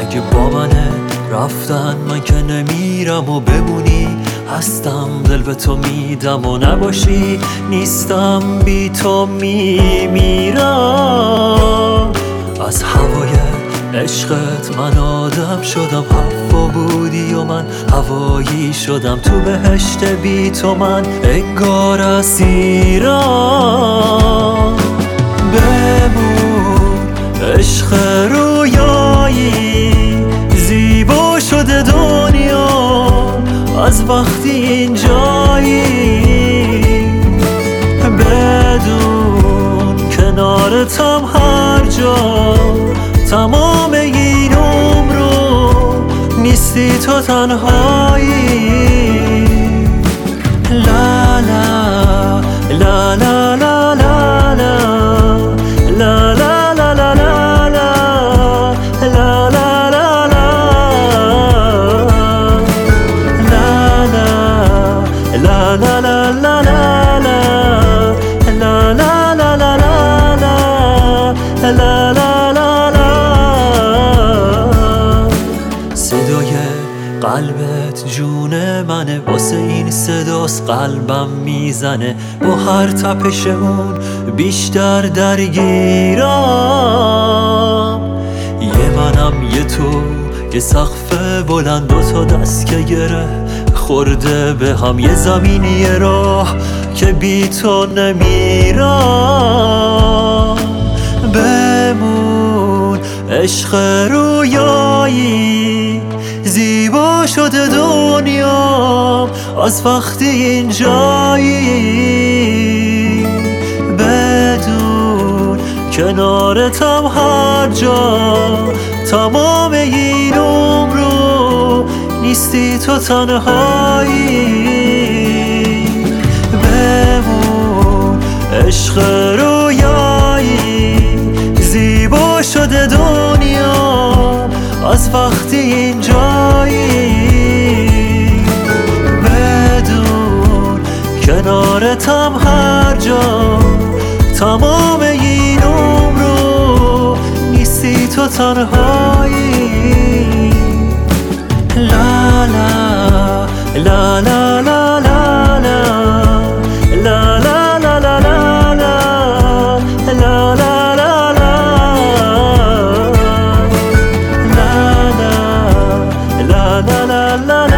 اگه با منه رفتن من که نمیرم و بمونی هستم دل به تو میدم و نباشی نیستم بی تو میمیرم. از هوای عشقت من آدم شدم، هوا بودی و من هوایی شدم، تو بهشت بی تو من انگار اسیرم. بمون عشق رویایی، زیبا شده دنیا از وقتی اینجایی، بدون کنارتم هر جا تمام این عمرو نیستی تو تنهایی. لا لا لا لا لا لا لا لا لا لا صدای قلبت جون منه، واسه این صداست قلبم میزنه، با هر تپش اون بیشتر درگیرم. یه منم یه تو، یه سقف بلند و تا دست که گره خورده به هم، یه زمین یه راه که بی تو نمیرم. بمون عشق رویایی، زیبا شده دنیا از وقتی اینجایی، بدون کنارتم هر جا تمام این عمرو نیستی تو تنهایی. بمون عشق رویایی، زیبا شده دنیا از وقتی اینجایی، بدون کنارتم هر جا تمام این عمرو نیستی تو تنهایی. لا لا لا لا لا لا لا لا لا لا la la la